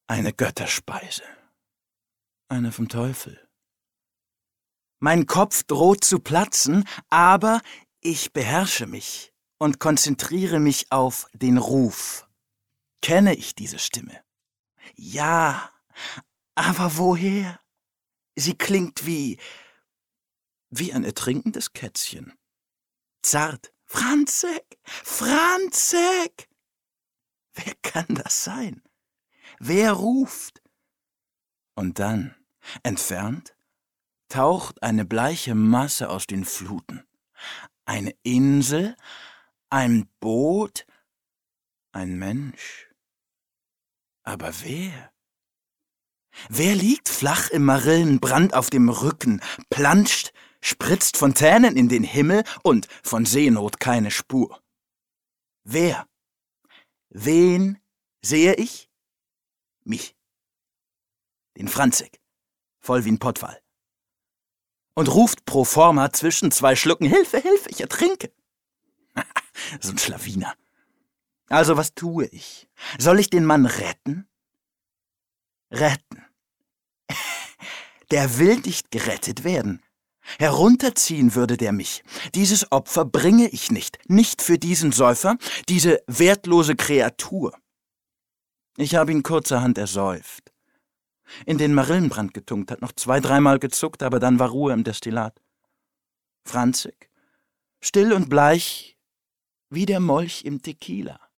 Eine Götterspeise. Eine vom Teufel. Mein Kopf droht zu platzen, aber ich beherrsche mich und konzentriere mich auf den Ruf. Kenne ich diese Stimme? Ja, aber woher? Sie klingt wie ein ertrinkendes Kätzchen. Zart. Franzek! Franzek! Wer kann das sein? Wer ruft? Und dann, entfernt, taucht eine bleiche Masse aus den Fluten. Eine Insel, ein Boot, ein Mensch. Aber wer? Wer liegt flach im Marillenbrand auf dem Rücken, planscht, spritzt Fontänen in den Himmel und von Seenot keine Spur? Wer? Wen sehe ich? Mich. Den Franzek, voll wie ein Pottwal. Und ruft pro forma zwischen zwei Schlucken: Hilfe, Hilfe, ich ertrinke. So ein Schlawiner. Also was tue ich? Soll ich den Mann retten? Retten. Der will nicht gerettet werden. Herunterziehen würde der mich. Dieses Opfer bringe ich nicht für diesen Säufer, diese wertlose Kreatur. Ich habe ihn kurzerhand ersäuft. In den Marillenbrand getunkt, hat noch 2-3 Mal gezuckt, aber dann war Ruhe im Destillat. Franzek, still und bleich wie der Molch im Tequila.